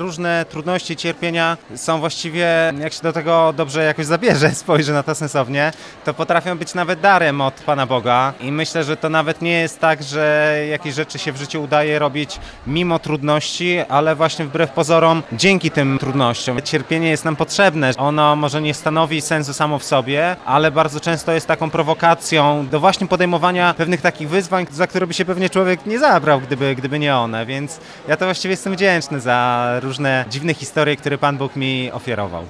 różne trudności, cierpienia są właściwie, jak się do tego dobrze jakoś zabierze, spojrzy na to sensownie, to potrafią być nawet darem od Pana Boga i myślę, że to nawet nie jest tak, że jakieś rzeczy się w życiu udaje robić mimo trudności, ale właśnie wbrew pozorom dzięki tym trudnościom. Cierpienie jest nam potrzebne. Ono może nie stanowi sensu samo w sobie, ale bardzo często jest taką prowokacją do właśnie podejmowania pewnych takich wyzwań, za które by się pewnie człowiek nie zabrał, gdyby nie one. Więc ja to właściwie jestem wdzięczny za różne dziwne historie, które Pan Bóg mi ofiarował.